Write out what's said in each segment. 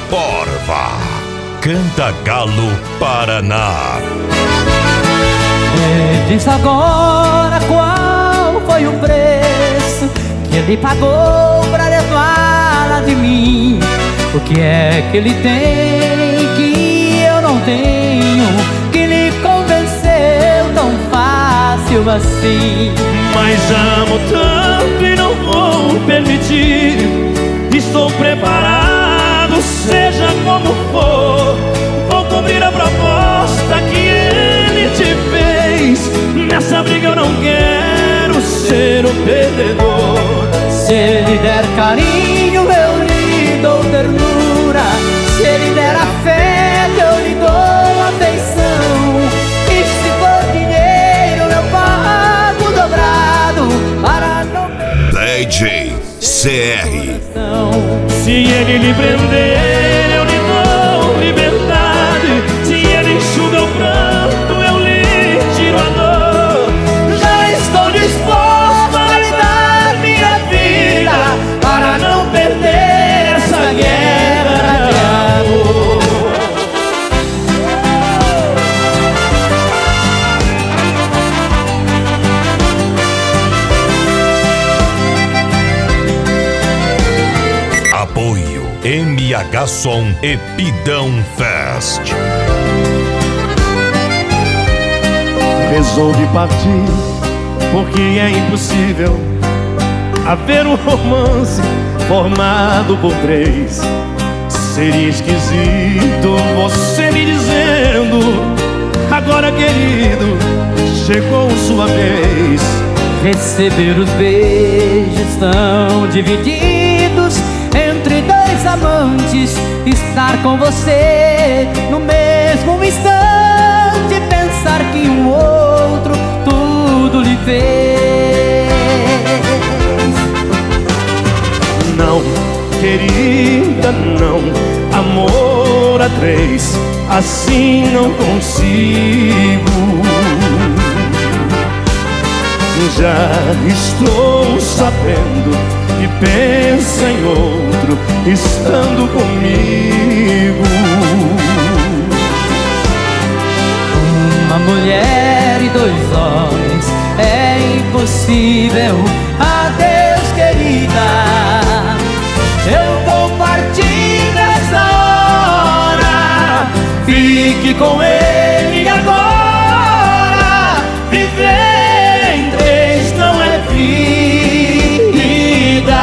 Porva. Canta Galo, Paraná. Me diz agora qual foi o preço que ele pagou pra levá-la de mim. O que é que ele tem que eu não tenho, que lhe convenceu tão fácil assim? Mas amo tanto e não vou permitir. Estou preparado, seja como for. Vou cumprir a proposta que ele te fez. Nessa briga eu não quero ser o perdedor. Se ele der carinho, eu lhe dou ternura. Se ele der afeto, eu lhe dou afeição. E se for dinheiro, eu pago dobrado para não DJ CR. Se ele lhe prender, eu lhe dou liberdade. Se ele enxuga o pranto, eu lhe tiro a dor. Já estou disposto a lhe dar minha vida para não perder essa guerra de amor. Apoio MH Som e Pidão Fest. Resolvi partir porque é impossível haver um romance formado por três. Seria esquisito você me dizendo: agora, querido, chegou sua vez. Receber os beijos tão divididos entre dois amantes, estar com você no mesmo instante, pensar que um outro tudo lhe fez. Não, querida, não. Amor a três, assim não consigo. Já estou sabendo que pensa em outro estando comigo. Uma mulher e dois homens é impossível. Adeus, querida, eu vou partir nessa hora. Fique com ele agora. Viver em três não é vida.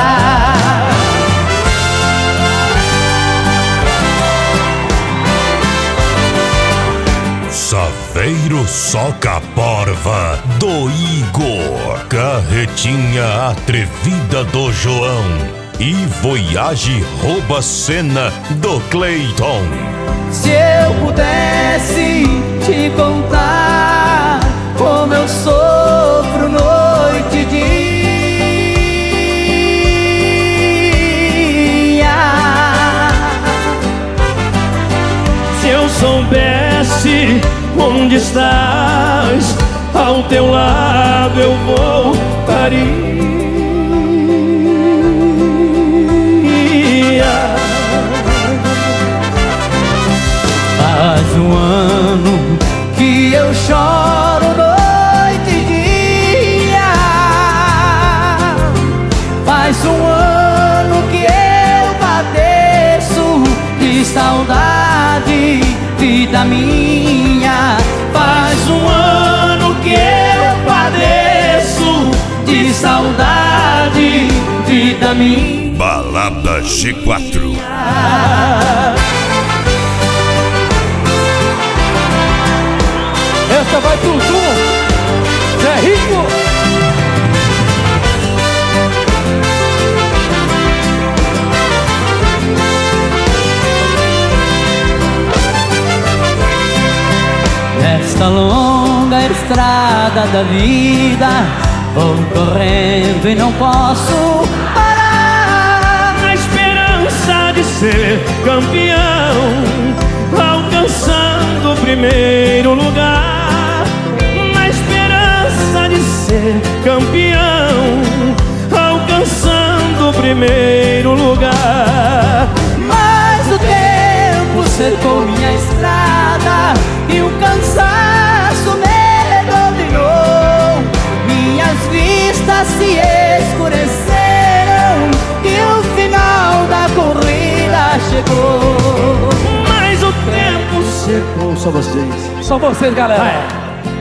Saveiro Soca Porva do Igor. Carretinha Atrevida do João. E Voyage Rouba Cena do Cleiton. Se eu pudesse te contar como eu sofro noite e dia. Se eu soubesse onde estás, ao teu lado eu voltaria. Faz um ano que eu choro noite e dia. Faz um ano que eu padeço de saudade, vida minha. Faz um ano que eu padeço de saudade, vida minha. Balada G4. Essa vai pro Zoom, Zé Rico. Nesta longa estrada da vida, vou correndo e não posso parar. Na esperança de ser campeão, alcançando o primeiro lugar. Na esperança de ser campeão, alcançando o primeiro lugar. Mas o cercou minha estrada e o cansaço me dominou. Minhas vistas se escureceram e o final da corrida chegou. Mas o tempo secou. Só vocês. Só vocês, galera.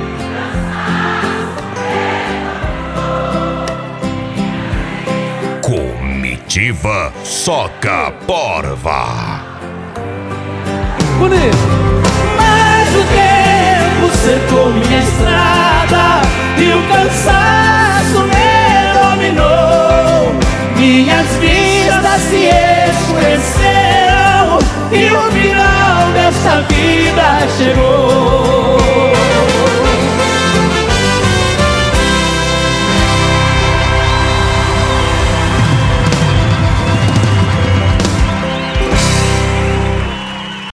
Comitiva Soca Porva. Bonito. Mas o tempo cercou minha estrada